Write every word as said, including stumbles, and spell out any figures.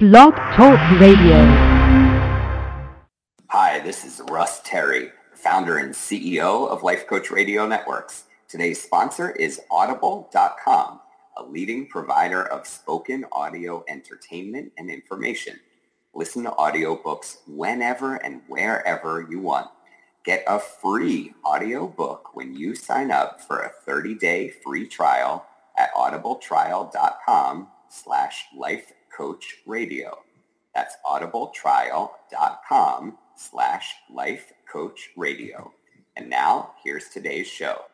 Blog Talk Radio. Hi, this is Russ Terry, founder and C E O of Life Coach Radio Networks. Today's sponsor is Audible dot com, a leading provider of spoken audio entertainment and information. Listen to audiobooks whenever and wherever you want. Get a free audiobook when you sign up for a thirty-day free trial at audibletrial.com slash lifecoachradio. That's audibletrial.com slash lifecoachradio. And now, here's today's show.